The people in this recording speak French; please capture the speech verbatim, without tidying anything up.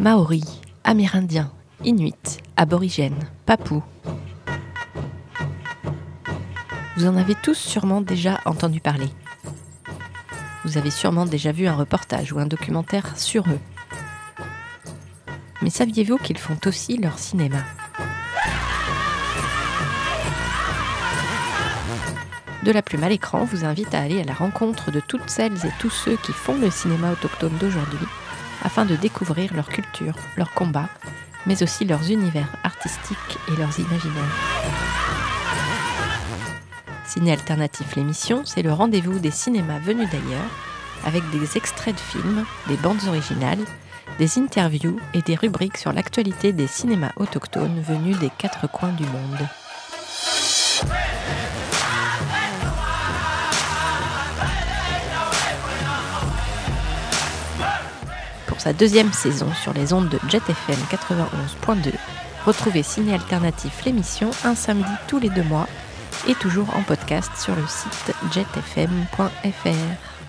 Maoris, Amérindiens, Inuits, Aborigènes, Papous. Vous en avez tous sûrement déjà entendu parler. Vous avez sûrement déjà vu un reportage ou un documentaire sur eux. Mais saviez-vous qu'ils font aussi leur cinéma ? De la Plume à l'écran vous invite à aller à la rencontre de toutes celles et tous ceux qui font le cinéma autochtone d'aujourd'hui afin de découvrir leur culture, leurs combats, mais aussi leurs univers artistiques et leurs imaginaires. Ciné Alternatif l'émission, c'est le rendez-vous des cinémas venus d'ailleurs, avec des extraits de films, des bandes originales, des interviews et des rubriques sur l'actualité des cinémas autochtones venus des quatre coins du monde. Pour sa deuxième saison sur les ondes de Jet F M quatre-vingt-onze point deux, retrouvez Ciné Alternatif l'émission un samedi tous les deux mois et toujours en podcast sur le site jet f m point f r.